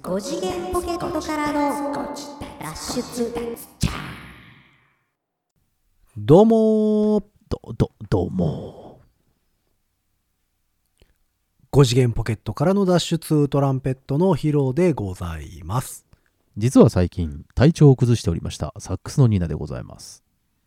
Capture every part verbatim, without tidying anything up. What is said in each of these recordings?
ご次元ポケットからの脱出。 どうもーどどどうもご次元ポケットからの脱出、トランペットのヒロでございます。 実は最近体調を崩しておりましたサックスのニーナでございます。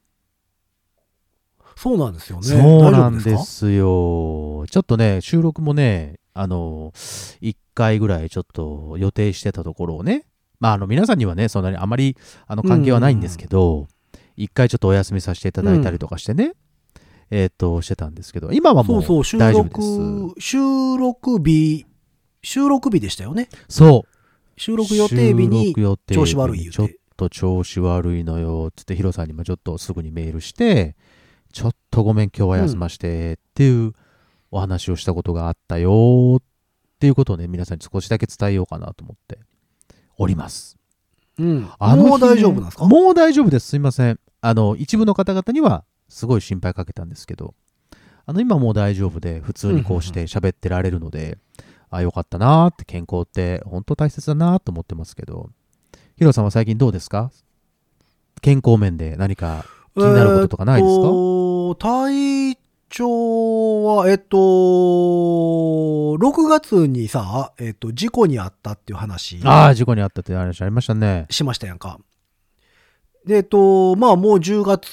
そうなんですよね。 そうなんですよ。ちょっとね収録もねあのいっかいぐらいちょっと予定してたところをね、まああの皆さんにはねそんなにあまりあの関係はないんですけど、いっかいちょっとお休みさせていただいたりとかしてね、うん、えっ、ー、としてたんですけど、今はもう大丈夫です。 そうそう、収録日収録日でしたよね。 そう収録予定日に調子悪い言うて、 ちょっと調子悪いのよつってヒロさんにもちょっとすぐにメールして、ちょっとごめん今日は休ましてっていうお話をしたことがあったよっていうことをね皆さんに少しだけ伝えようかなと思っております。 うん、あの日ね、もう大丈夫なんですか？ もう大丈夫です。すいません。あの一部の方々にはすごい心配かけたんですけど、あの今もう大丈夫で普通にこうして喋ってられるので、うんうんうん、あよかったなーって、健康って本当大切だなーと思ってますけど、ヒロさんは最近どうですか？健康面で何か気になることとかないですか？えー、 体調はえっとろくがつにさ、えっと事故にあったっていう話、 ああ事故にあったって話ありましたね。 しましたやんか。でえっとまあもうじゅうがつ、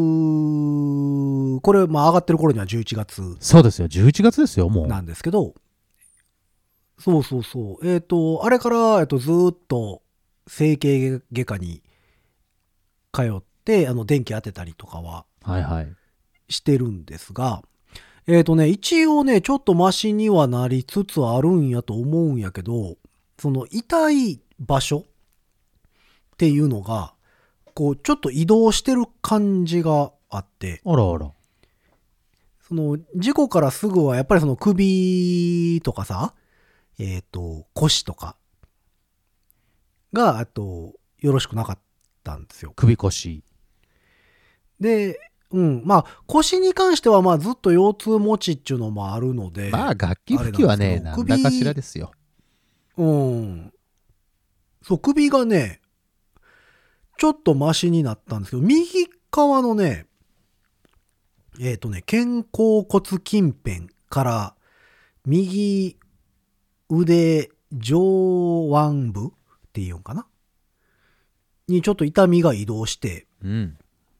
これまあ上がってる頃にはじゅういちがつ、 そうですよじゅういちがつですよもうなんですけど、そうそうそう、えっとあれからえっとずっと整形外科に通ってあの電気当てたりとかははいはいしてるんですが、えっとね一応ねちょっとマシにはなりつつあるんやと思うんやけど、その痛い場所っていうのがこうちょっと移動してる感じがあって、 あらあら、 その事故からすぐはやっぱりその首とかさ、えっと腰とかがあとよろしくなかったんですよ。 首腰で、うん、まあ腰に関してはまあずっと腰痛持ちっていうのもあるので、 まあ楽器吹きはねなんだかしらですよ。 うん、そう首がねちょっとマシになったんですけど、右側のねえっとね肩甲骨近辺から右腕上腕部っていうんかなにちょっと痛みが移動して、 うん、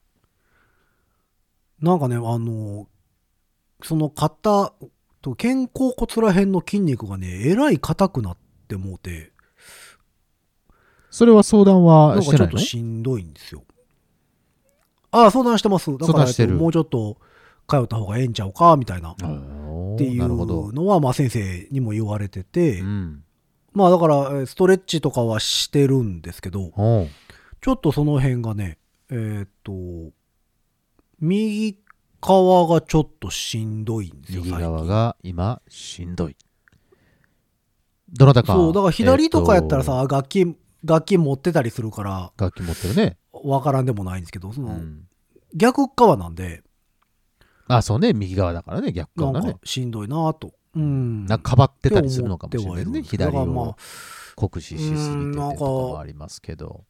なんかねあのその肩と肩甲骨ら辺の筋肉がねえらい硬くなってもうて、 それは相談はしてないの？ なんかちょっとしんどいんですよ。ああ相談してます。だからもうちょっと通った方がええんちゃうかみたいなっていうのはまあ先生にも言われてて、うん、まあだからストレッチとかはしてるんですけど、ちょっとその辺がねえー、っと右側がちょっとしんどいんですよ。 右側が今しんどい。どなたか。 そうだから左とかやったらさ、えー、楽器楽器持ってたりするから楽器持ってるね。 わからんでもないんですけど、その、うん、逆側なんで。 あそうね右側だからね、逆側だね。 なんかしんどいなと。うん。 なんかかばってたりするのかもしれないですね。左を酷使しすぎててとかもありますけど。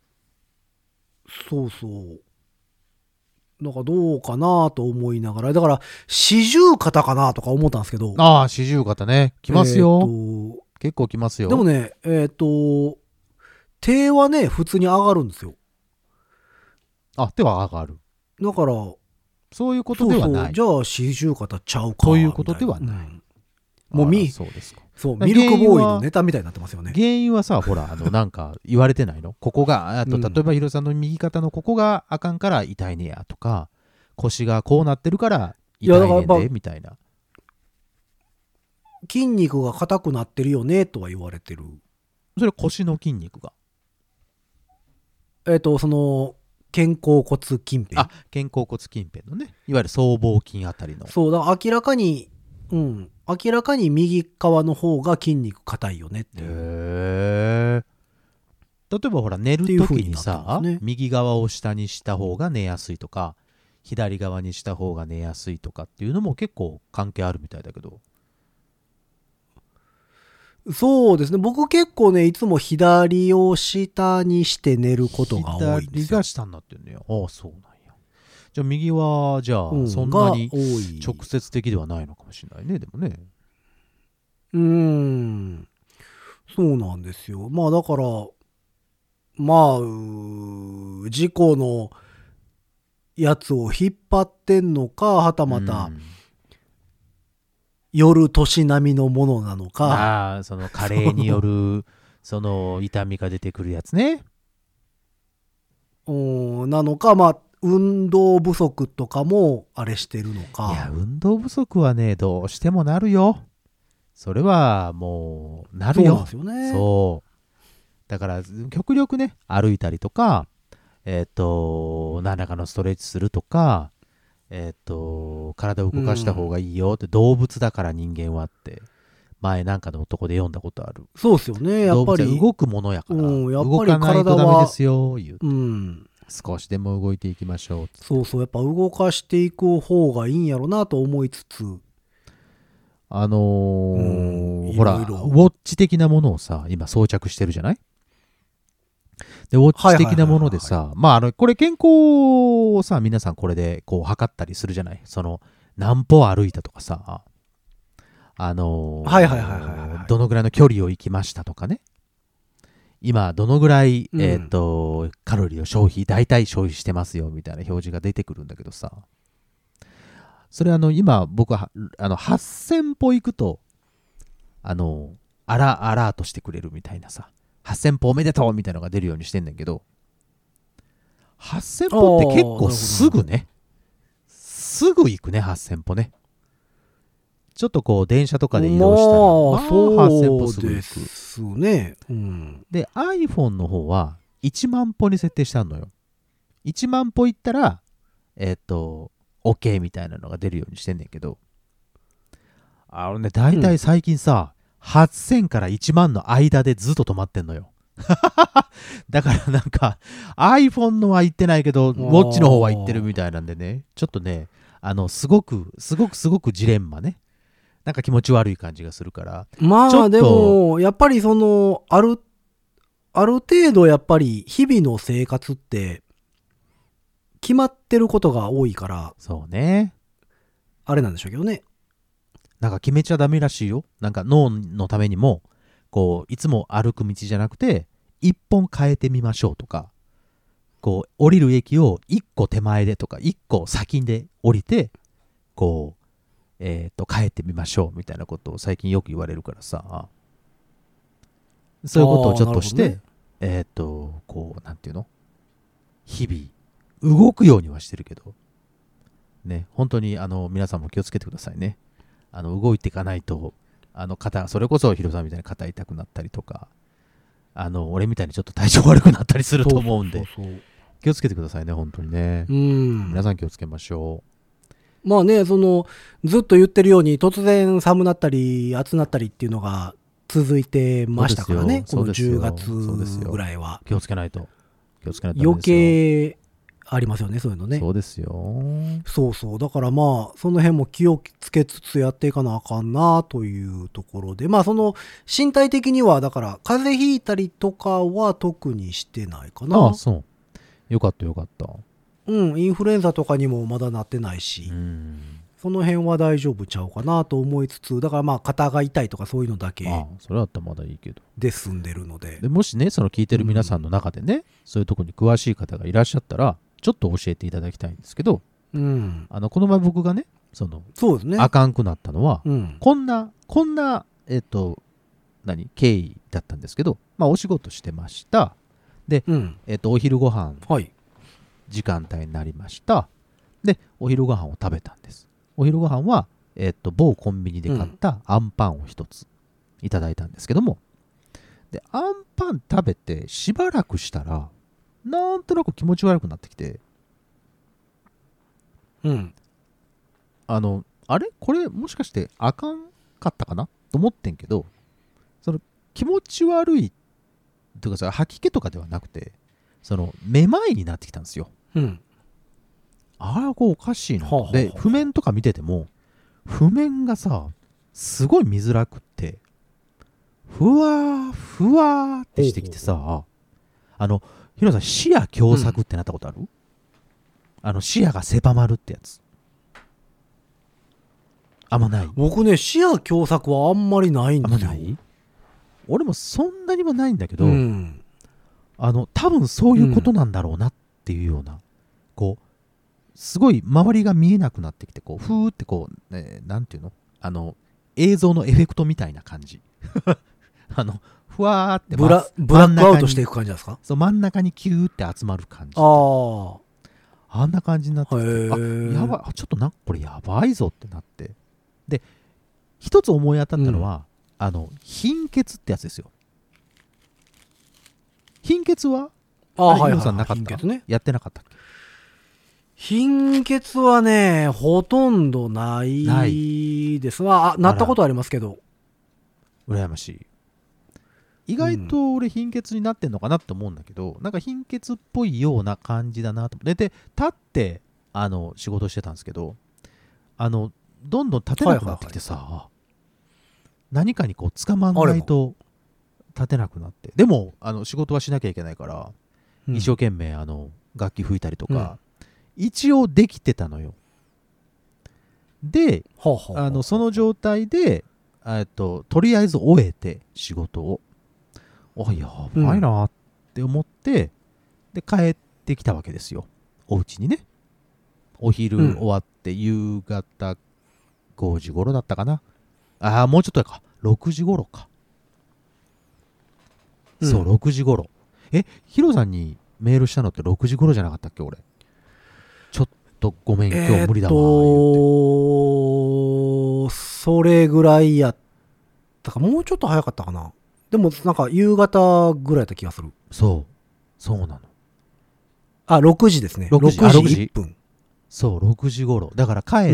そうそう。なんかどうかなと思いながら、だから四十肩かなとか思ったんですけど。 ああ四十肩ねきますよ、えー、結構きますよ。 でもねえっと手はね普通に上がるんですよ。 あ手は上がる。 だからそういうことではない。 そうそう、じゃあ四十肩ちゃうかということではない、うん、 もうみそうですか。 そうミルクボーイのネタみたいになってますよね。 原因はさほらあのなんか言われてないの？ここがあと例えばヒロさんの右肩のここがあかんから痛いねやとか、腰がこうなってるから痛いねんでみたいな。 筋肉が硬くなってるよねとは言われてる。 それ腰の筋肉がえっとその肩甲骨近辺、 あ肩甲骨近辺のねいわゆる僧帽筋あたりの。 そうだから明らかにうん明らかに右側の方が筋肉硬いよねっていう。 へー。例えばほら寝る時にさ、ね、右側を下にした方が寝やすいとか左側にした方が寝やすいとかっていうのも結構関係あるみたいだけど。 そうですね。僕結構ね、いつも左を下にして寝ることが多いんですよ。 左が下になってるね。ああ、そうなんや。じゃあ右は、じゃあ、そんなに直接的ではないのかもしれないね、でもね。 うーん。そうなんですよ。まあだから、まあ、事故のやつを引っ張ってんのか、はたまた、夜年並みのものなのか。 ああ、その加齢による、その痛みが出てくるやつね。 うん、なのか、まあ、運動不足とかもあれしてるのか。 いや、運動不足はね、どうしてもなるよ。それはもう、なるよ。 そうなんですよね。 そう。だから、極力ね、歩いたりとか、えっと、何らかのストレッチするとか、えっと、体を動かした方がいいよって、うん、動物だから人間はって、前なんかの男で読んだことある。 そうですよね、やっぱり。 動くものやから、 うん、やっぱり動かないとダメですよ、言うて。 うん。 少しでも動いていきましょう。 そうそう、やっぱ動かしていく方がいいんやろなと思いつつ。 あのーうん、ほら、ウォッチ的なものをさ、今装着してるじゃない？で、ウォッチ的なものでさ、まあ、あの、これ健康をさ、皆さんこれでこう測ったりするじゃない？その、何歩歩いたとかさ、あのー、 はいはいはいはい。 どのぐらいの距離を行きましたとかね。今、どのぐらい、うん、えっと、カロリーを消費、大体消費してますよ、みたいな表示が出てくるんだけどさ、それあの、今、僕は、あの、はっせん歩行くと、あの、アラ、アラートしてくれるみたいなさ、はっせん歩おめでとうみたいなのが出るようにしてんだけど、はっせん歩って結構すぐね、すぐ行くね、はっせん歩ね。ちょっとこう、電車とかで移動したら、まあ、はっせん歩すぐ行く。 ですね。うん。 で、iPhone の方は、いちまん歩に設定してあるのよ。いちまん歩行ったら、えっと、OK みたいなのが出るようにしてんねんけど、あのね、だいたい最近さ、うん、はっせんからいちまんの間でずっと止まってんのよ。だからなんか iPhone のは行ってないけどウォッチの方は行ってるみたいなんでね、ちょっとね、あのすごくすごくすごくジレンマね、なんか気持ち悪い感じがするから。 まあでもやっぱりそのあるある程度やっぱり日々の生活って決まってることが多いから、 そうね、 あれなんでしょうけどね。 なんか決めちゃダメらしいよ。なんか脳のためにもこういつも歩く道じゃなくて一本変えてみましょうとか、こう降りる駅を一個手前でとか一個先で降りてこうえっと変えてみましょうみたいなことを最近よく言われるからさ、そういうことをちょっとして、ね、えっとこうなんていうの、日々動くようにはしてるけどね、本当にあの皆さんも気をつけてくださいね。あの動いていかないと、あの肩、それこそヒロさんみたいに肩痛くなったりとか、あの俺みたいにちょっと体調悪くなったりすると思うんで、そうそうそう、気をつけてくださいね、本当にね。うん、皆さん気をつけましょう。まあね、そのずっと言ってるように突然寒なったり暑なったりっていうのが続いてましたからね、このじゅうがつぐらいは。 気をつけないと、気をつけないと余計ありますよね、そういうのね。 そうですよ。 そうそう。だからまあ、その辺も気をつけつつやっていかなあかんなというところで、まあその身体的には、だから風邪ひいたりとかは特にしてないかな。 ああ、そう。よかったよかった。 うん、インフルエンザとかにもまだなってないし、うん、その辺は大丈夫ちゃうかなと思いつつ、だからまあ肩が痛いとかそういうのだけ。 ああ、それだったらまだいいけど。 で済んでるので。 でもしね、その聞いてる皆さんの中でね、うん、そういうところに詳しい方がいらっしゃったら、ちょっと教えていただきたいんですけど、うん、あのこの前僕がね、そのそうですね、 あかんくなったのは、うん、こんなこんなえっと何経緯だったんですけど、まあお仕事してました。で、うん、えっとお昼ご飯、はい、時間帯になりました。で、お昼ご飯を食べたんです。お昼ご飯はえっと某コンビニで買ったあんパンを一ついただいたんですけども、であんパン食べてしばらくしたら。なんとなく気持ち悪くなってきて、うん、あのあれこれもしかしてあかんかったかなと思ってんけど、その気持ち悪いとかさ、吐き気とかではなくて、そのめまいになってきたんですよ。うん、あれこうおかしいな、はあはあ、で譜面とか見てても譜面がさすごい見づらくって、 ふわーふわーってしてきてさ、あのヒロさん視野狭窄ってなったことある？うん、あの視野が狭まるってやつあんまない？ 僕ね視野狭窄はあんまりないんですよ。 あんまない？俺もそんなにもないんだけど、 うん、 あの多分そういうことなんだろうなっていうような、うん、こうすごい周りが見えなくなってきて、こうふーってこう、ね、なんていうの、あの映像のエフェクトみたいな感じあのふわーってブラブラックアウトしていく感じですか？ そう、真ん中にキューって集まる感じ。 ああんな感じになってきて、 あやばい、ちょっとなんかこれやばいぞってなって、で一つ思い当たったのは、うん、あの貧血ってやつですよ。貧血はああ、はいはい、 さんなかった？ 貧血ね。 やってなかったっけ？ 貧血はねほとんどないですが、あ、なったことありますけど。 羨ましい。意外と俺貧血になってんのかなって思うんだけど、うん、なんか貧血っぽいような感じだなと思って、で立ってあの仕事してたんですけど、あのどんどん立てなくなってきてさ、はいはいはい、何かにこう捕まんないと立てなくなって、でもあの仕事はしなきゃいけないから、うん、一生懸命あの楽器吹いたりとか、うん、一応できてたのよ。で、はあはあはあ、あのその状態でえっととりあえず終えて仕事を、あ、やばいなって思って、うん、で帰ってきたわけですよ、お家にね。お昼終わって夕方ごじ頃だったかな。ああ、もうちょっとやか、ろくじ頃か、うん、そうろくじ頃。え、ヒロさんにメールしたのってろくじ頃じゃなかったっけ？俺ちょっとごめん、今日無理だわ、えー、っとそれぐらいやったか、もうちょっと早かったかな。でもなんか夕方ぐらいだった気がする。 そうそうなの。 あ、ろくじですね。ろくじいっぷん。 そうろくじ頃だから帰って、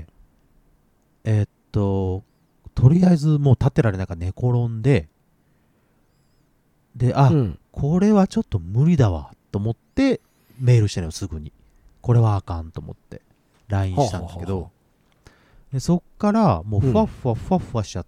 うん、えー、っととりあえずもう立ってられないから寝転んで、で、あ、うん、これはちょっと無理だわと思ってメールしたのよ、すぐに。これはあかんと思って ライン したんだけど、はははでそっからもうふわふわふわふわしちゃって、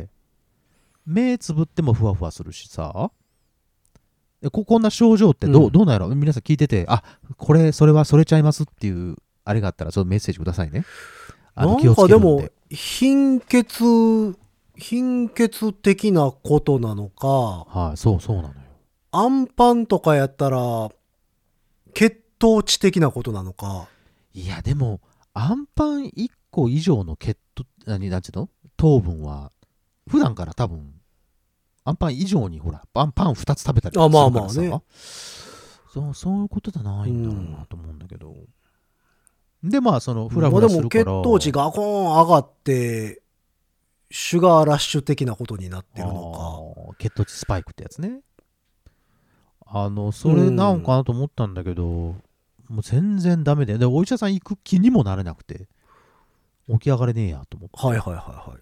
うん、目つぶってもふわふわするしさ、こ, こんな症状ってど う,、うん、どうなんやろ。皆さん聞いてて、あ、これそれはそれちゃいますっていうあれがあったらちょっとメッセージくださいね。あのなんかでも貧血貧血的なことなのか、 はい、そうそうなのよ。 アンパンとかやったら血糖値的なことなのか。 いやでもアンパンいっこ以上の血糖、何なんていうの、糖分は普段から多分アンパン以上にほらパンパンふたつ食べたりするからさ、あ、まあまあね、そうそういうことじゃないんだろうなと思うんだけど、うん、でまあそのフラフラするから、 でも血糖値がコーン上がってシュガーラッシュ的なことになってるのか。血糖値スパイクってやつね。あのそれなのかなと思ったんだけど、うん、もう全然ダメで、でお医者さん行く気にもなれなくて、起き上がれねえやと思って、 はいはいはいはい、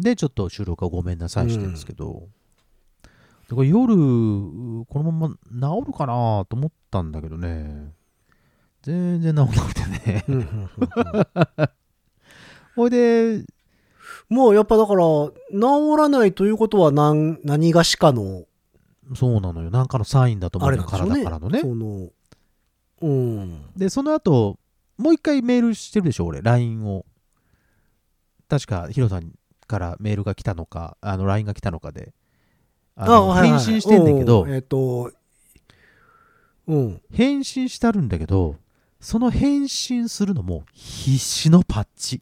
でちょっと収録はごめんなさいしてるんですけど、うん、だから夜このまま治るかなと思ったんだけどね、全然治らなくてねほいでもうやっぱだから治らないということは 何, 何がしかの、 そうなのよ、なんかのサインだと思うよ、体からのね。 その、うん、 でその後もう一回メールしてるでしょ俺、 ライン を。確かヒロさんからメールが来たのか、あの ライン が来たのかで、あのあ、はいはい、返信してんだけど、 えっと、うん、 返信してあるんだけど、その返信するのも必死のパッチ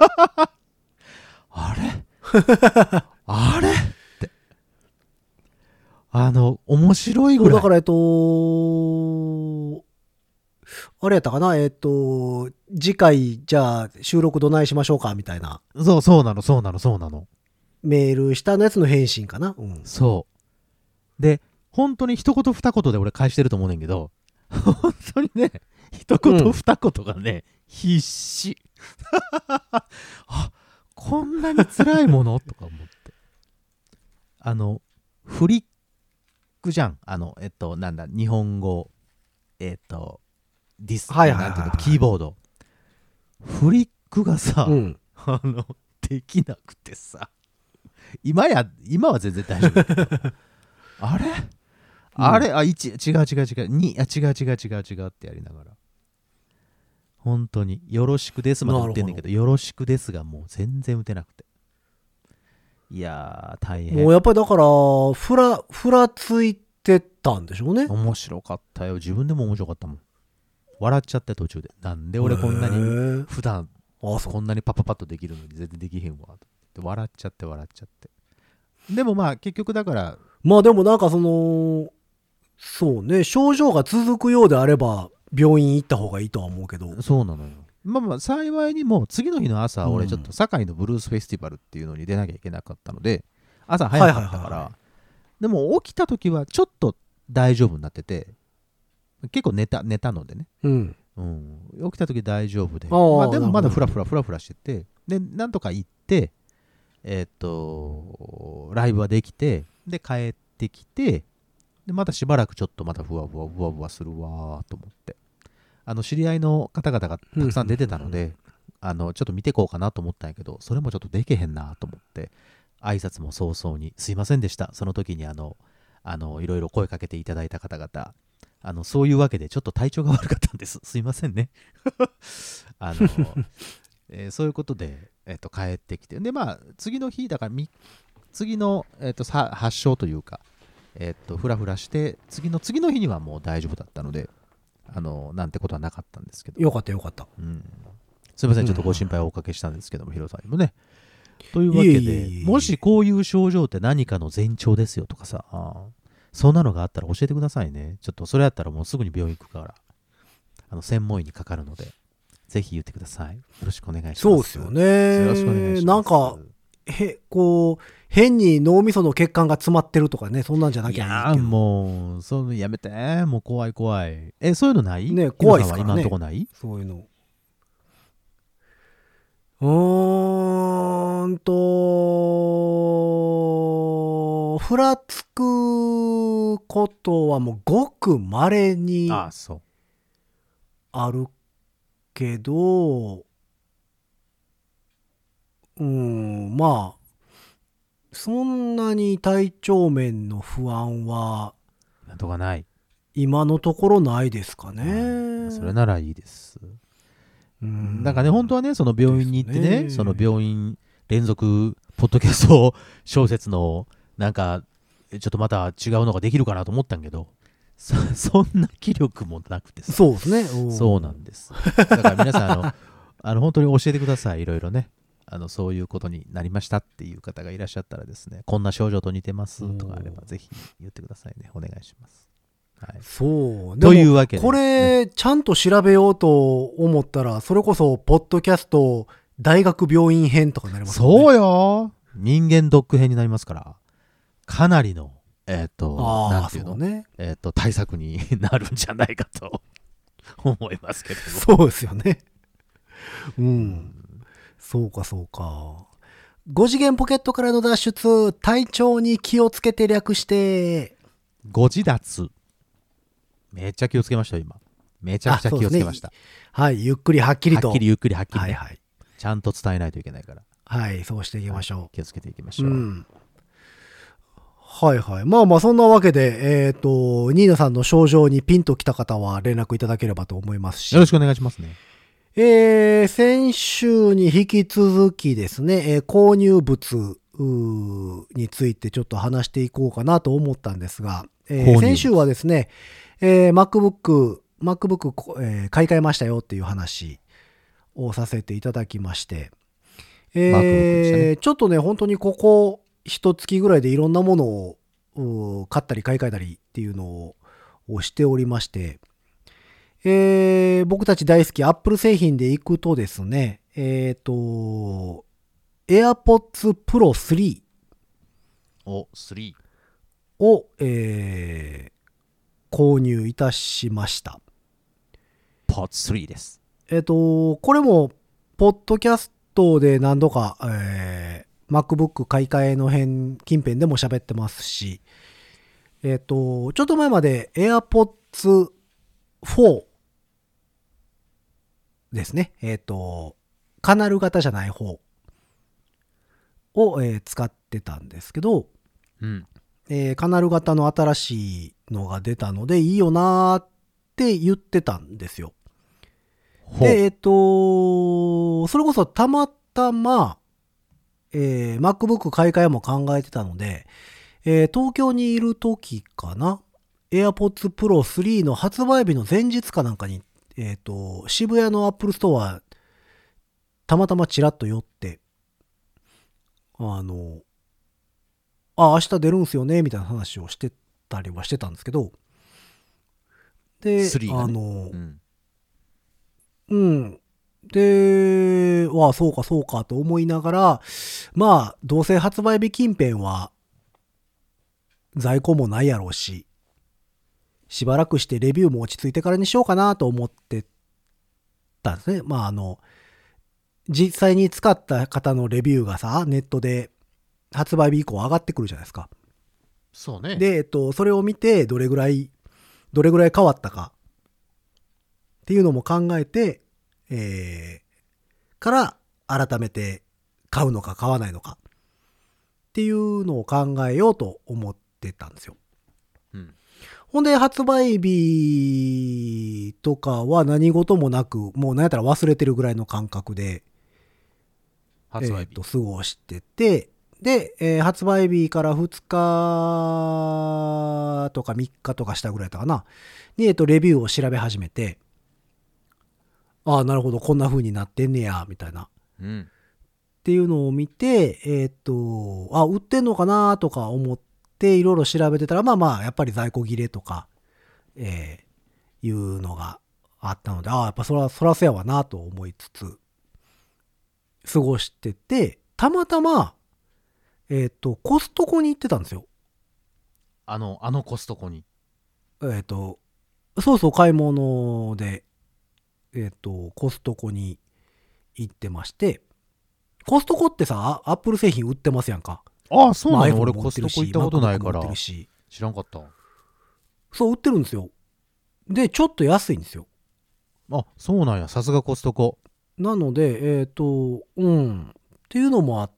あれあれってあの面白いぐらい。 だからえっとあれやったかな、えっと次回じゃあ収録どないしましょうかみたいな、 そうそうなのそうなのそうなのメールしたのやつの返信かな、うん、 そうで本当に一言二言で俺返してると思うねんけど、本当にね一言二言がね、うん、必死あ、こんなに辛いものとか思って、あのフリックじゃん、あのえっとなんだ日本語えっとディス、はいはいはいはい、なんていうのキーボードフリックがさ、うん、あのできなくてさ、 今や今は全然大丈夫だけどあれ、うん、あれあいち違う違う違うにあ違う違う違う違うってやりながら本当によろしくですまで打ってんねんけどよろしくですがもう全然打てなくていやー大変もうやっぱりだからふらふらついてたんでしょうね。 面白かったよ自分でも面白かったもん笑っちゃって途中でなんで俺こんなに普段こんなにパパパッとできるのに全然できへんわって笑っちゃって笑っちゃってでもまあ結局だからまあでもなんかそのそうね症状が続くようであれば病院行った方がいいとは思うけどそうなのよまあまあ幸いにも次の日の朝、うん、俺ちょっと堺のブルースフェスティバルっていうのに出なきゃいけなかったので朝早かったから、はいはいはいはい、でも起きた時はちょっと大丈夫になってて結構寝た寝たのでね、 うんうん、起きた時大丈夫で、まあ、でもまだフラフラフラフラしててでなんとか行ってえー、っとライブはできてで帰ってきてでまたしばらくちょっとまたふわふわふわふわするわと思ってあの知り合いの方々がたくさん出てたので、うん、あのちょっと見てこうかなと思ったんやけどそれもちょっとできへんなと思って挨拶も早々にすいませんでしたその時にあのあのいろいろ声かけていただいた方々あのそういうわけでちょっと体調が悪かったんですすいませんねあの、えー、そういうことで、えー、と帰ってきてでまあ次の日だから次の、えー、とさ発症というかえー、とフラフラして次の次の日にはもう大丈夫だったのであのなんてことはなかったんですけどよかったよかった、 うん、すいませんちょっとご心配をおかけしたんですけども、うん、ヒロさんにもねというわけでもしこういう症状って何かの前兆ですよとかさあそんなのがあったら教えてくださいねちょっとそれやったらもうすぐに病院行くからあの専門医にかかるのでぜひ言ってくださいよろしくお願いしますそうですよねよろしくお願いしますなんかへこう変に脳みその血管が詰まってるとかねそんなんじゃなきゃいいけどいやもうそうやめてもう怖い怖いえそういうのないね怖いですからね今のとこないそういうのうーんとふらつくことはもうごく稀にあそうあるけどうんまあそんなに体調面の不安はなんとかない今のところないですかね、 はい、それならいいですうんだからね本当はねその病院に行って ね, ねその病院連続ポッドキャスト小説のなんかちょっとまた違うのができるかなと思ったんけど そ, そんな気力もなくてさそうですねそうなんですだから皆さんあのあの本当に教えてくださいいろいろねあのそういうことになりましたっていう方がいらっしゃったらですねこんな症状と似てますとかあればぜひ言ってくださいねお願いします、はい、 そうというわけで、ね、 これちゃんと調べようと思ったらそれこそポッドキャスト大学病院編とかになりますねそうよ人間ドック編になりますからかなりのえっ、ー、となんていうのねえっ、ー、と対策になるんじゃないかと思いますけどそうですよねうん、うんそうかそうか。ご次元ポケットからの脱出、体調に気をつけて略して、 ご自脱。めっちゃ気をつけましたよ、今。めちゃくちゃ気をつけました。ね、 はい、ゆっくりはっきりと。 はっきりゆっくりはっきり、ね。 はいはい。 ちゃんと伝えないといけないから。 はい、そうしていきましょう。はい、 気をつけていきましょう。うん、 はいはい。まあまあそんなわけで、えっと、ニーナさんの症状にピンときた方は連絡いただければと思いますし。 よろしくお願いしますね。 えー、先週に引き続きですね、えー、購入物についてちょっと話していこうかなと思ったんですが、えー、先週はですね、えー、MacBook、MacBook、えー、買い替えましたよっていう話をさせていただきまして、えーね、ちょっとね、本当にここ一月ぐらいでいろんなものを買ったり買い替えたりっていうのをしておりまして、えー、僕たち大好き Apple 製品で行くとですね、えっと、AirPods Pro スリーお、スリーを、えー、購入いたしました。 ポッツスリーです。 えっと、これも、ポッドキャストで何度か、えー、MacBook 買い替えの辺、近辺でも喋ってますし、えっと、ちょっと前まで AirPods フォーですね。えっと、カナル型じゃない方を、えー使ってたんですけど、 うんえーカナル型の新しいのが出たのでいいよなーって言ってたんですよ。 ほうで、えっと、それこそたまたま、えー MacBook 買い替えも考えてたので、えー東京にいる時かな、AirPods Pro スリーの発売日の前日かなんかに、えっと、渋谷の Apple Store たまたまチラッと寄って、あの、あ、明日出るんすよね、みたいな話をしてたりはしてたんですけど、で、 スリーがねあの、 うんうん。で、わあ、そうかそうかと思いながら、まあ、どうせ発売日近辺は在庫もないやろうし、しばらくしてレビューも落ち着いてからにしようかなと思ってたんですね。まあ、あの、実際に使った方のレビューがさ、ネットで発売日以降上がってくるじゃないですか。 そうね。 で、えっと、それを見て、どれぐらい、どれぐらい変わったかっていうのも考えて、えー、から改めて買うのか買わないのかっていうのを考えようと思ってたんですよ。 うんほんで、発売日とかは何事もなく、もう何やったら忘れてるぐらいの感覚で、 発売日えーと過ごしてて、で、えー発売日からふつかとかみっかとかしたぐらいだったかな、に、えーと、レビューを調べ始めて、ああ、なるほど、こんな風になってんねや、みたいな。 うんっていうのを見て、えーっと、あ、売ってんのかなとか思っていろいろ調べてたら、まあまあ、やっぱり在庫切れとか、えーいうのがあったので、ああ、やっぱそら、そらせやわなと思いつつ、過ごしてて、たまたま、えーっと、コストコに行ってたんですよ。 あのあのコストコにえーっと、そうそう、買い物で、えーっと、コストコに行ってまして、コストコってさ、アップル製品売ってますやんか。 ああそうなの、 まあ俺 iPhone も売コスってるしトコ行ったことないか MacBook も売らってるし知らんかった。 そう、売ってるんですよ。で、ちょっと安いんですよ。 あそうなんや、さすがコストコ。 なので、えっと、うん。っていうのもあって、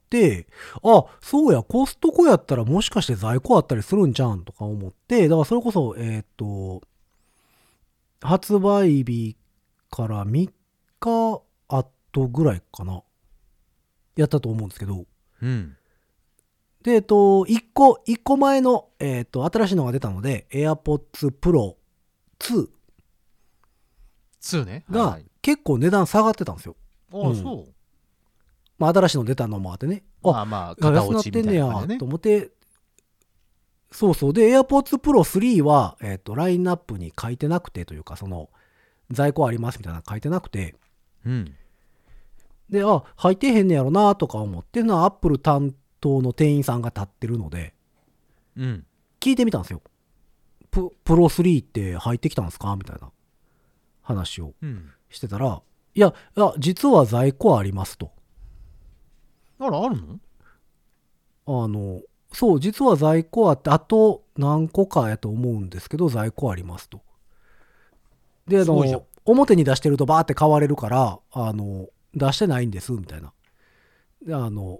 あ、そうや、コストコやったらもしかして在庫あったりするんじゃんとか思って、だからそれこそ、えっと、発売日からみっか後ぐらいかな。やったと思うんですけど、 うんで、えっと、いっこ、いっこまえの、えっと、新しいのが出たので、AirPods Pro ツーツーねがはい結構値段下がってたんですよ。 はい、ああ、 うんそうまあ、新しいの出たのもあってね。 まあまああ、 片安な落ちみたってんねやいな感じでねと思って、そうそう。で、AirPods Pro スリーは、えっと、ラインナップに書いてなくてというか、その、在庫ありますみたいなの書いてなくて、 うんで、あ、入ってへんねやろなとか思ってな、Apple 担当の店員さんが立ってるので、 うん聞いてみたんですよ。ププロスリーって入ってきたんですかみたいな話をうんしてたら、いや、いや、実は在庫ありますと。 あらあるの。 あの、そう、実は在庫あって、あと何個かやと思うんですけど、在庫ありますと。で、あすごいじゃんの、表に出してるとバーって買われるから、あの、出してないんです、みたいな。で、あの、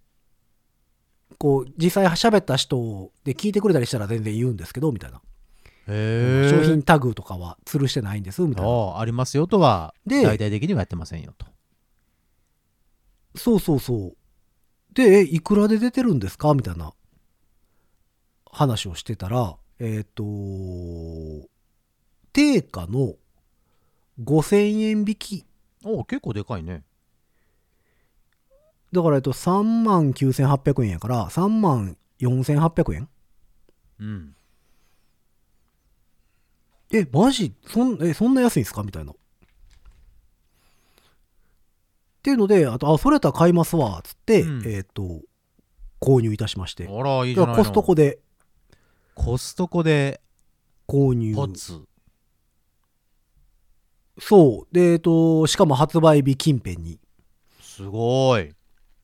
こう、実際喋った人で聞いてくれたりしたら全然言うんですけど、みたいな。 へえ商品タグとかは吊るしてないんです、みたいな。 ああありますよとはで大々的にはやってませんよと。 そうそうそう。で、えいくらで出てるんですかみたいな話をしてたら、えっ、と、定価のごせんえん引き。 おお結構でかいね。 だから、えっと、さんまんきゅうせんはっぴゃくえんやから、さんまんよんせんはっぴゃくえんうんえ、マジそん、え、そんな安いんすかみたいな。っていうので、あと、あ、それやったら買いますわ、つって、 うんえっ、と、購入いたしまして。 あらいいじゃないの。 コストコでコストコで購入。 ポツそう。で、えっ、と、しかも発売日近辺に。 すごい。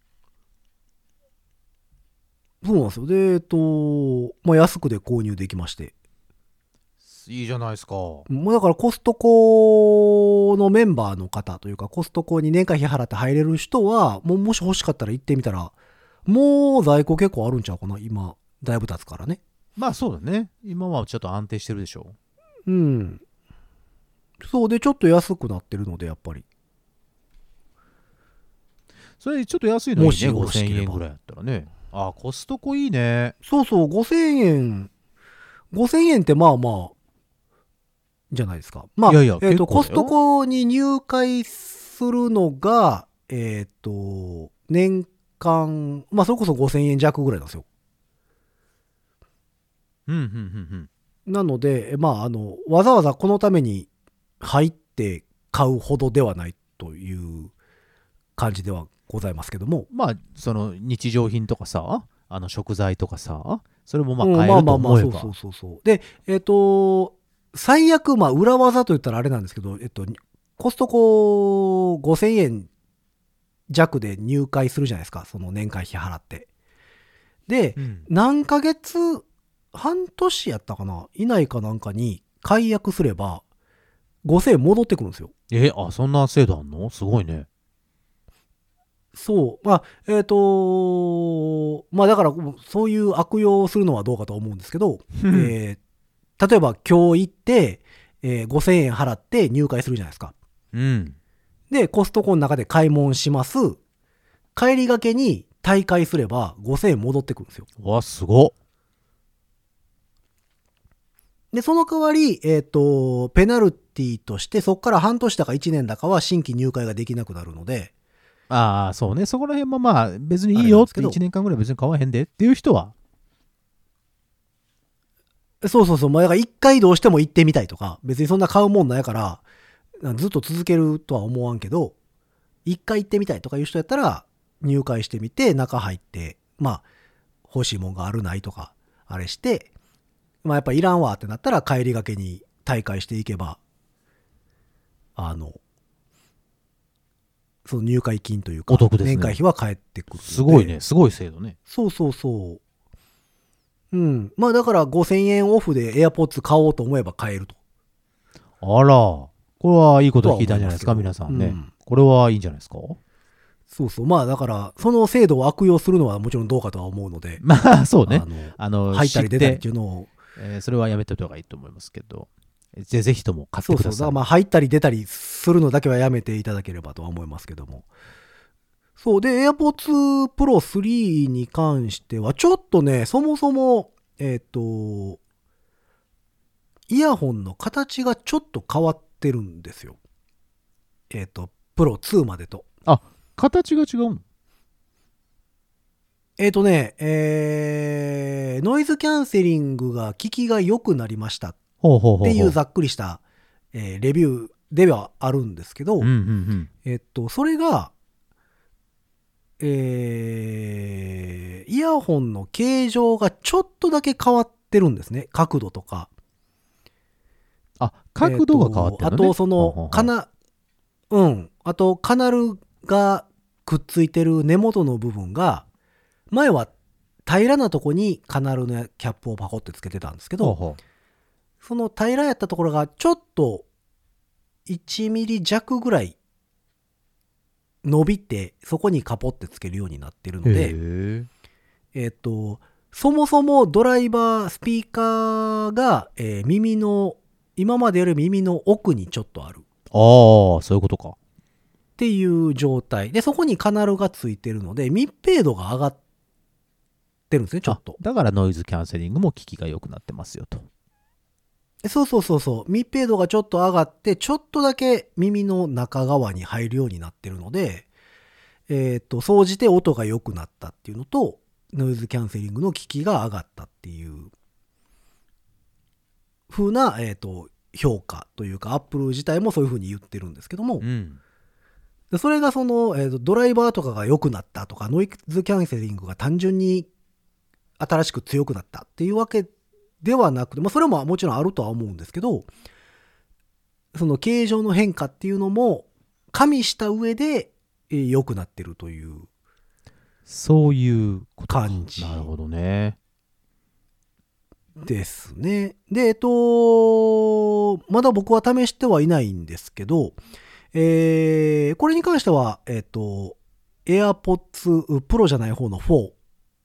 そうなんですよ。で、えっ、と、まあ、安くで購入できまして。 いいじゃないですか。 もうだからコストコのメンバーの方というか、コストコに年会費払って入れる人は、もうもし欲しかったら行ってみたら、 もう在庫結構あるんちゃうかな今、だいぶ経つからね。 まあそうだね。今はちょっと安定してるでしょう。うん。そうで、ちょっと安くなってるので、やっぱり。 それちょっと安いのいいね。 もごせんえんぐらいやったらね。あ、コストコいいね。 そうそう、ごせんえん。ごせんえんってまあまあ、じゃないですか。まあ、 いやいやえっ、と、コス結構だよトコに入会するのが、えっ、と、年間、まあ、それこそごせんえん弱ぐらいなんですよ。 うんうんうんなので、まあ、あの、わざわざこのために入って買うほどではないという感じではございますけども。 うん。まあその日常品とかさ、あの食材とかさ、それもまうんあ買えると思えば。 まあまあまあ、そうそうそうそう。で、えっ、と、最悪、まあ、裏技と言ったらあれなんですけど、えっと、コストコごせんえん弱で入会するじゃないですか。その年会費払って。で、 うん、 何ヶ月、半年やったかな以内かなんかに解約すれば、ごせんえん戻ってくるんですよ。 え、あ、そんな制度あんの？すごいね。 そう。まあ、えっ、とまあだから、そういう悪用をするのはどうかと思うんですけど、えー例えば今日行って、えーごせんえん払って入会するじゃないですか。 うん。 で、コストコの中で買い物します。帰りがけに退会すればごせんえん戻ってくるんですよ。 わ、すごっ。 で、その代わり、えっ、と、ペナルティとして、そこから半年だかいちねんだかは新規入会ができなくなるので、 ああ、そうね。そこら辺もまあ別にいいあれなんですけどよっていちねんかんぐらい別に買わへんでっていう人は。 そうそうそう、まあ、だから一回どうしても行ってみたいとか、別にそんな買うもんないから、ずっと続けるとは思わんけど、一回行ってみたいとかいう人やったら、入会してみて、中入って、まあ、欲しいもんがあるないとか、あれして、まあやっぱいらんわってなったら帰りがけに退会していけば、あの、その入会金というか、 お得ですね年会費は返ってくるので。 すごいね。すごい制度ね。 そうそうそう。うん。まあだからごせんえんオフで AirPods 買おうと思えば買えると。 あら、これはいいこと聞いたんじゃないですか、皆さんね、 うん。 これはいいんじゃないですか。 そうそう。まあだから、その制度を悪用するのはもちろんどうかとは思うので、 まあそうね。 ああの、 の入ったり出たりって知いうのを、 えーそれはやめておいた方がいいと思いますけど、ぜぜひとも買ってそうそう。だください。 からまあ入ったり出たりするのだけはやめていただければとは思いますけども。そう。で、AirPods Pro スリーに関しては、ちょっとね、そもそも、えっと、イヤホンの形がちょっと変わってるんですよ。えっと、プロツーまでと。 あ、形が違うの？ えっとね、えー、ノイズキャンセリングが効きが良くなりましたっほうほうほうほう。 ていうざっくりした、えーレビューではあるんですけど、 うんうんうん。 えっと、それが、えー、イヤホンの形状がちょっとだけ変わってるんですね。角度とか。 あ、角度が変わってるのね。 えーとあと、そほうほうほう、 のかな、うん。あと、カナルがくっついてる根元の部分が、前は平らなとこにカナルのキャップをパコってつけてたんですけど、 ほうほその平らやったところがちょっといちミリ弱ぐらい伸びて、そこにカポってつけるようになってるのう。 で、 へえ。 えっと、そもそもドライバー、スピーカーが、えー耳の、今までより耳の奥にちょっとあるああ、そういうことか。 っていう状態で、そこにカナルがついてるので、密閉度が上がってるんですね、ちょっとあ。だからノイズキャンセリングも効きが良くなってますよと。 そうそうそうそう。密閉度がちょっと上がって、ちょっとだけ耳の中側に入るようになってるので、えっと、総じて音が良くなったっていうのと、ノイズキャンセリングの効きが上がったっていう風な、えっと、評価というか、Apple 自体もそういう風に言ってるんですけども、 うん。 でそれがその、えっと、ドライバーとかが良くなったとか、ノイズキャンセリングが単純に新しく強くなったっていうわけではなくて、まあ、それももちろんあるとは思うんですけど、その形状の変化っていうのも加味した上でえー良くなってるというそういうことか。 感じなるほどね。 ですね。で、えっと、まだ僕は試してはいないんですけど、えーこれに関しては、えっと、AirPods Pro じゃない方のフォー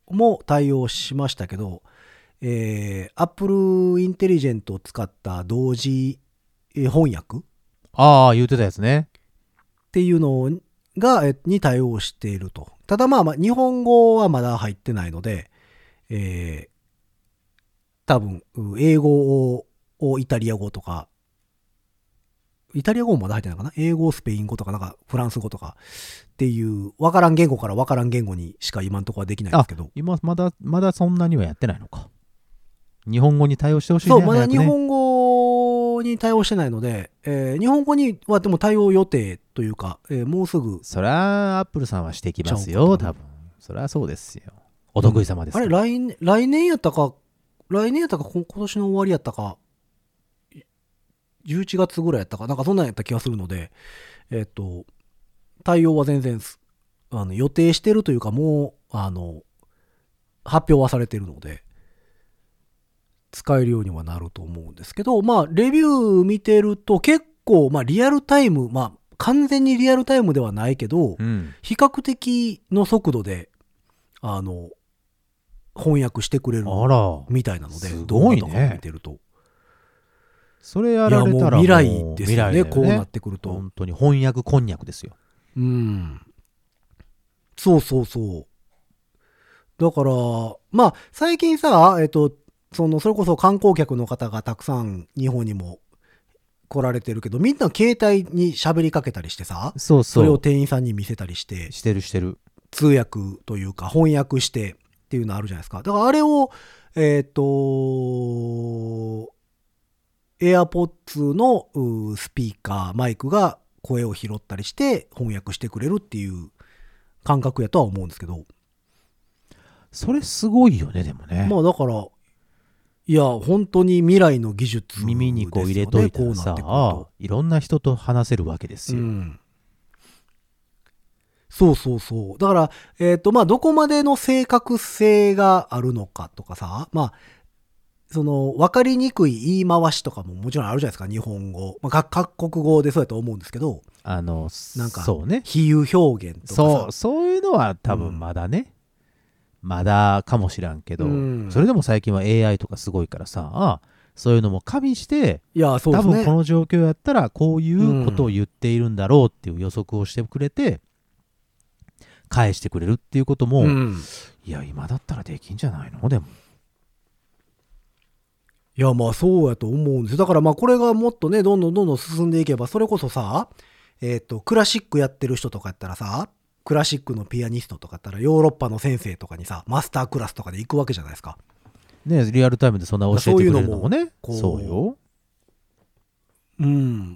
も対応しましたけど、えー、Apple Intelligent を使った同時翻訳ああ、言ってたやつね。 っていうのが、えに対応していると。ただまあ、まあ、日本語はまだ入ってないので、えー、多分、英語を、をイタリア語とか、イタリア語もまだ入ってないかな、英語、スペイン語とか、なんかフランス語とかっていう、わからん言語からわからん言語にしか今のところはできないんですけど。 今、まだ、まだそんなにはやってないのか。日本語に対応してほしいね。 そう、まだ日本語に対応してないので、えー、日本語にはでも対応予定というか、えー、もうすぐ。 そりゃ、アップルさんはしてきますよ、多分。そりゃそうですよ。お得意様です、 うん。あれ、来年、来年やったか、来年やったか、今年の終わりやったか、じゅういちがつぐらいやったか、なんかそんなんやった気がするので、えっと、対応は全然、あの、予定してるというか、もう、あの、発表はされてるので、使えるようにはなると思うんですけど、まあ、レビュー見てると結構、まあ、リアルタイム、まあ、完全にリアルタイムではないけど、うん、比較的の速度で、あの、翻訳してくれるみたいなので、動画とか見てると。 それやられたらもう未来ですよね、よねこうなってくると。 本当に翻訳こんにゃくですよ。 うん。そうそうそう。だから、まあ、最近さ、えっと、その、それこそ観光客の方がたくさん日本にも来られてるけど、みんな携帯に喋りかけたりしてさ、 そうそう。 それを店員さんに見せたりして、 してるしてる。 通訳というか翻訳してっていうのあるじゃないですか。だからあれを、えっと、AirPods のスピーカー、マイクが声を拾ったりして翻訳してくれるっていう感覚やとは思うんですけど。 それすごいよね、でもね。 まあだから、いや、本当に未来の技術ですよね。 耳にこう入れといたらさ、あいろんな人と話せるわけですよ。うん、 そうそうそう。だから、えっと、まあどこまでの正確性があるのかとかさ、まあ、その、わかりにくい言い回しとかももちろんあるじゃないですか、日本語。まあ、各国語でそうやと思うんですけど。 あの、 なんか、 そうね。 比喩表現とかさ。 そう、そういうのは多分まだね、うん、まだかもしらんけど、うん、それでも最近は エーアイ とかすごいからさ、あそういうのも加味して、 いや、そうですね。 多分この状況やったらこういうことを言っているんだろうっていう予測をしてくれて、返してくれるっていうことも、うん、いや、今だったらできんじゃないのでも。 いや、まあそうやと思うんですよ。だからまあこれがもっとね、どんどんどんどん進んでいけば、それこそさ、えっと、クラシックやってる人とかやったらさ、クラシックのピアニストとかやったら、ヨーロッパの先生とかにさ、マスタークラスとかで行くわけじゃないですか。 ね、リアルタイムでそんな教えてくれるのもね。そういうのも、そうよ。 うん。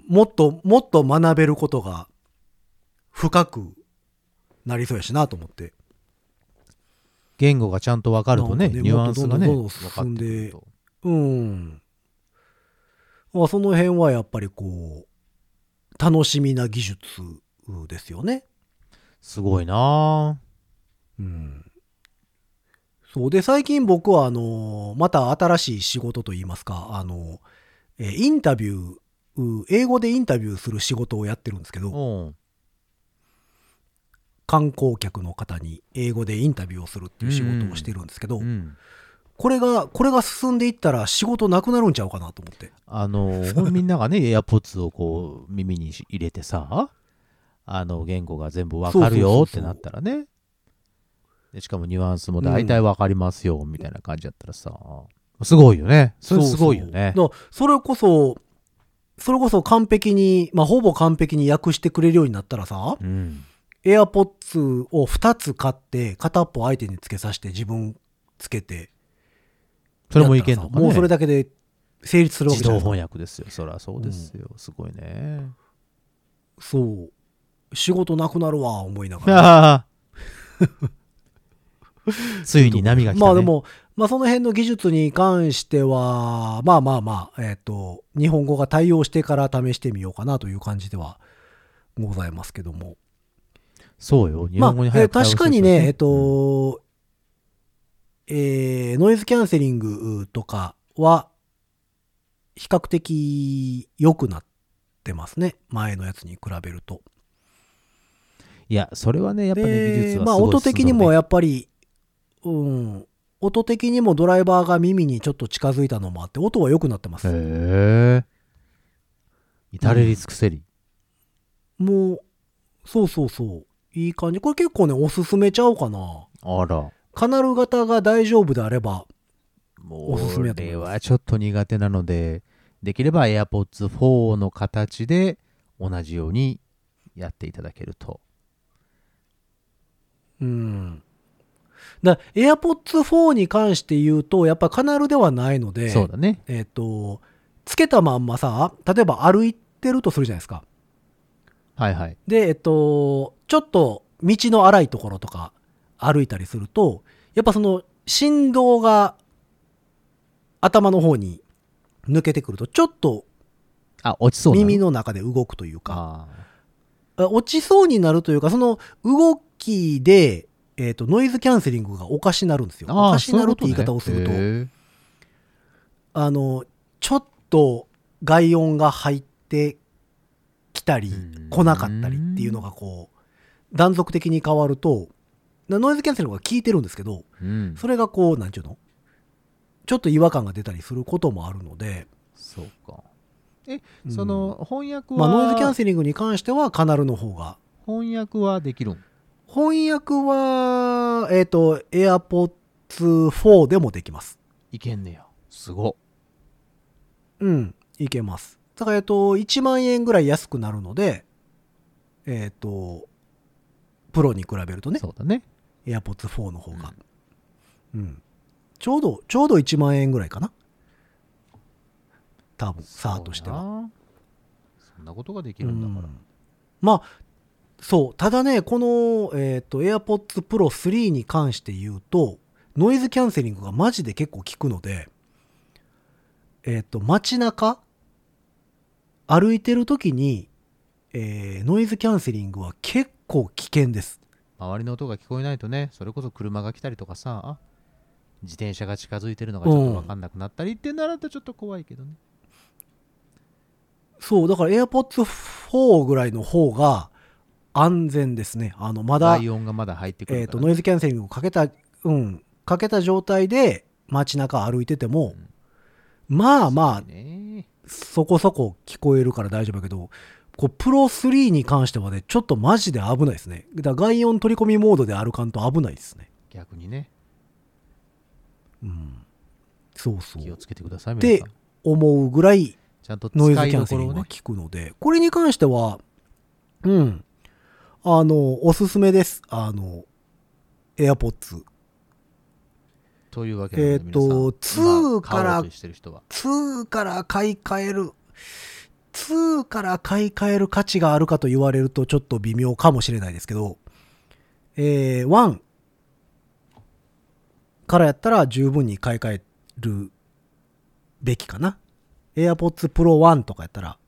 もっと、もっと学べることが深くなりそうやしなと思って。 言語がちゃんと分かるとね、ニュアンスがね、分かってくると。 うん。まあ、その辺はやっぱりこう、楽しみな技術ですよね。 すごいなぁ。うん。そうで、最近僕はあの、また新しい仕事といいますか、あの、えインタビュー、英語でインタビューする仕事をやってるんですけど、観光客の方に英語でインタビューをするっていう仕事をしてるんですけど、うんうんこれが、これが進んでいったら仕事なくなるんちゃうかなと思って。 あの、みんながね、エアポッツをこう、耳に入れてさ、あの、言語が全部わかるよってなったらね。でしかもニュアンスも大体わかりますよ、みたいな感じだったらさ、うん、すごいよね。それすごいよね。 そうそう。それこそ、それこそ完璧に、まあ、ほぼ完璧に訳してくれるようになったらさ、うん、エアポッツをふたつ買って、片っぽ相手につけさせて自分つけて、 それもいけんのかね。 もうそれだけで成立するわけじゃないですか。 自動翻訳ですよ。そりゃそうですよ、うん。すごいね。 そう。仕事なくなるわ、思いながら。 ついに波が来たね。 まあでも、まあその辺の技術に関しては、まあまあまあ、えっと、日本語が対応してから試してみようかなという感じではございますけども。 そうよ。日本語に早く対応して、 まあ、確かにね、えっと、うんえー、ノイズキャンセリングとかは比較的良くなってますね。前のやつに比べると。 いや、それはね、やっぱり、ね、技術はすごい進んだね。 まあ音的にもやっぱりうん、音的にもドライバーが耳にちょっと近づいたのもあって、音は良くなってます。 へえ。至れり尽くせり。 うん、もう、そうそうそう。いい感じ。これ結構ね、おすすめちゃうかな。 あら。 カナル型が大丈夫であれば、おすすめだと思います。 これはちょっと苦手なので、できれば AirPods フォーの形で同じようにやっていただけると。 うん。だ AirPods フォーに関して言うと、やっぱカナルではないので、 そうだね。 えっと、つけたまんまさ、例えば歩いてるとするじゃないですか。 はいはい。 で、えっと、ちょっと道の荒いところとか歩いたりすると、やっぱその振動が頭の方に抜けてくると、ちょっとあ、落ちそうなの耳の中で動くというか、落ちそうになるというか、その動きで、えっと、ノイズキャンセリングがおかしになるんですよ。おかしになるって言い方をすると、あの、ちょっと外音が入ってきたり、来なかったりっていうのがこう、断続的に変わると、ノイズキャンセリングが効いてるんですけど、 うん、 それがこう、なんちゅうのちょっと違和感が出たりすることもあるので、 そうか。え、うん、その翻訳は、 まあ、ノイズキャンセリングに関してはカナルの方が。 翻訳はできるん？ 翻訳は、えっと、AirPods フォーでもできます。 いけんねや。すご。 うん、いけます。だから、えっと、いちまんえんぐらい安くなるので、えっと、プロに比べるとね。 そうだね。 AirPods フォーの方が。うん。うん、ちょうど、ちょうどいちまんえんぐらいかな。多分、サーとしては。 そんなことができるんだから。うん、 まあ、そう。ただね、この、えっと、AirPods Pro スリーに関して言うと、ノイズキャンセリングがマジで結構効くので、えっと、街中、歩いてる時に、えー、ノイズキャンセリングは結構危険です。 周りの音が聞こえないとね、それこそ車が来たりとかさ、自転車が近づいてるのがちょっと分かんなくなったりってなるとちょっと怖いけどね。 うん、そう、だから AirPods フォーぐらいの方が安全ですね。あの、まだ、 外音がまだ入ってくるから、ね。 えっと、ノイズキャンセリングをかけた、うん、かけた状態で街中歩いてても、うん、まあまあ、そこそこ聞こえるから大丈夫だけど、こうプロスリーに関してはね、ちょっとマジで危ないですね。だから外音取り込みモードで歩かんと危ないですね。 逆にね。 うん。そうそう。 気をつけてください、皆さん。 って思うぐらい、 ちゃんとノイズキャンセリングが効くので、これに関しては、うん。あの、おすすめです。あの、AirPods。 というわけで、 えっと、ツーから、ツーから買い替える。ツーから買い替える価値があるかと言われるとちょっと微妙かもしれないですけど、えー、ワンからやったら十分に買い替えるべきかな。AirPods Pro ワンとかやったら、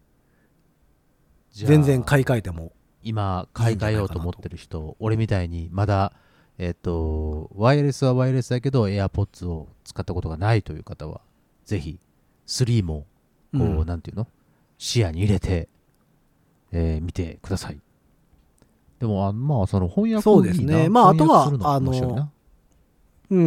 全然買い替えても今買い替えようと思ってる人、俺みたいにまだ、えっと、ワイヤレスはワイヤレスだけど AirPods を使ったことがないという方は、ぜひスリーもこう、うん、なんていうの視野に入れて、えー、見てください。でも、あまあ、その翻訳そうですね。まあ、あとは、あの、 のうん、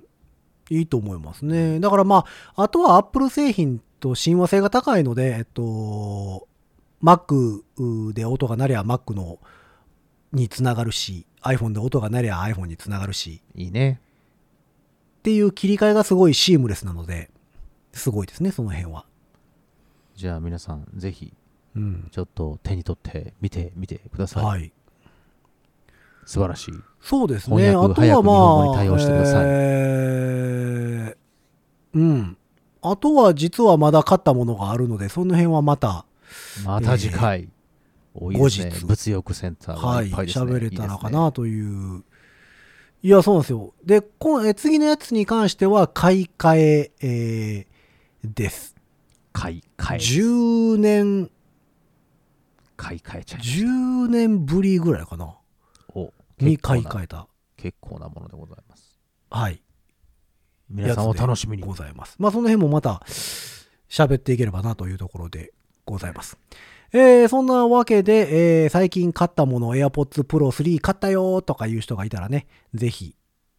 いいと思いますね。だからまあ、あとは Apple 製品と親和性が高いので、えっと、Mac で音が鳴りゃ Mac のにつながるし、iPhone で音が鳴りゃ iPhone につながるし。 いいね。 っていう切り替えがすごいシームレスなので、すごいですね、その辺は。 じゃあ皆さんぜひうん、 ちょっと手に取って見てみてください。 はい。 素晴らしい。 そうですね。あとはまあ、 日本語に対応してください。 えー、うん。あとは実はまだ買ったものがあるので、その辺はまた。 また次回。えー、多いですね。後日。物欲センターがいっぱいですね。 はい。喋れたらかなという。いいね、いや、そうなんですよ。で、こえ次のやつに関しては買い替え、えー、です。 買い替えじゅうねん買い替えちゃいました。 じゅうねんぶりぐらいかなおに買い替えた結構なものでございます。 はい。 皆さんお楽しみにございます。まあその辺もまた喋っていければなというところでございます。えー、そんなわけで、えー、最近買ったもの AirPods Pro スリー買ったよとかいう人がいたらね、ぜひ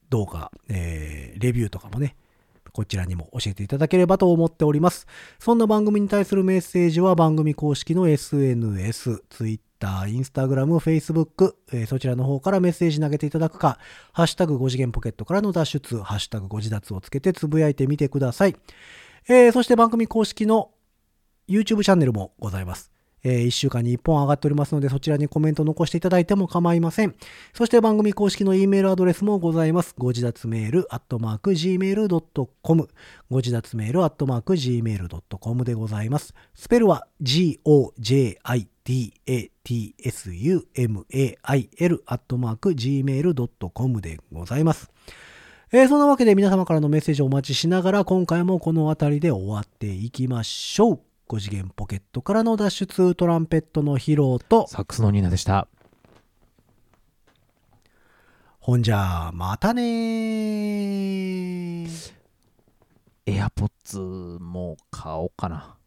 どうか、えー、レビューとかもね、こちらにも教えていただければと思っております。そんな番組に対するメッセージは番組公式の エスエヌエス、Twitter、Instagram、Facebook、えー、そちらの方からメッセージ投げていただくか、ハッシュタグご次元ポケットからの脱出、ハッシュタグご自立をつけてつぶやいてみてください。えー、そして番組公式の YouTube チャンネルもございます。えー、いっしゅうかんにいっぽん上がっておりますので、そちらにコメントを残していただいても構いません。そして番組公式の E メールアドレスもございます。ご自立メールアットマーク ジーメールドットコム ご自立メールアットマーク ジーメールドットコム でございます。スペルは ジーオージェーアイディーエーティーエスユーエムエーアイエル アットマーク ジーメールドットコム でございます。えー、そんなわけで皆様からのメッセージをお待ちしながら、今回もこの辺りで終わっていきましょう。ご次元ポケットからの脱出、トランペットの披露とサックスのニーナでした。 ほんじゃまたねー。 エアポッツも買おうかな。